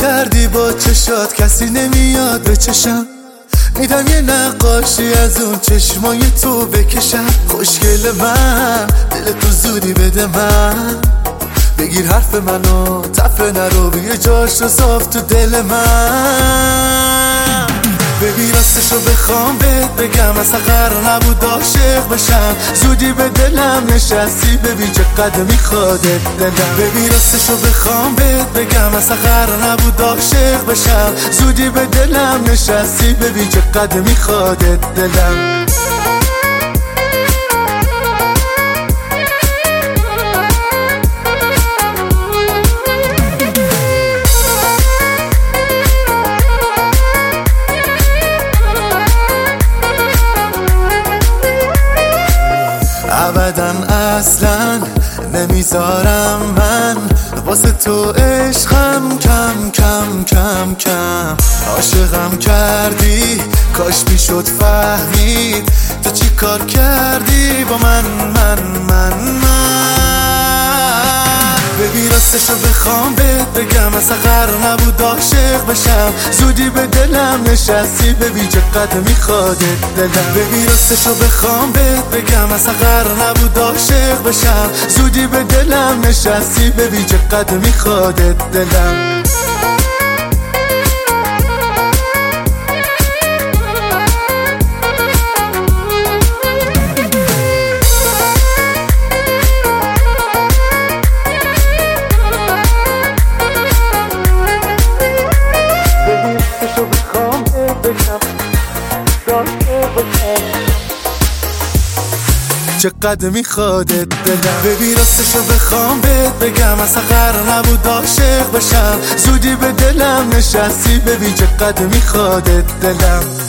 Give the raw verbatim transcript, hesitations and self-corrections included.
کردی با چشات کسی نمیاد به چشم، میدم یه نقاشی از اون چشمای تو بکشم. خوشگل من دل تو زودی بده من، بگیر حرف منو تفه نرو بیا جاش رو صاف تو دل من. ببین راستشو بخوام بهت بگم اصلا قرار نبود عاشق بشم، زودی به دلم نشستی ببین چقدر میخوادت دلم. ببین راستشو بخوام بهت بگم اصلا قرار نبود عاشق بشم، زودی به دلم نشستی ببین چقدر میخوادت دلم. ابداً اصلاً نمیذارم من واسه تو عشقم کم کم کم کم. عاشقم کردی کاش میشد فهمید تو چی کار کردی با من من من من. ببین راستشو بخوام بهت بگم اصلا قرار نبود عاشق بشم، زودی به دلم نشستی ببین چقدر میخوادت دلم. ببین راستشو بخوام بهت بگم اصلا قرار نبود عاشق بشم، زودی به دلم نشستی ببین چقدر میخوادت دلم. چقدر میخوادت دلم. ببین راستشو بخوام بهت بگم اصلا قرار نبود عاشق بشم، زودی به دلم نشستی ببین چقدر میخوادت دلم.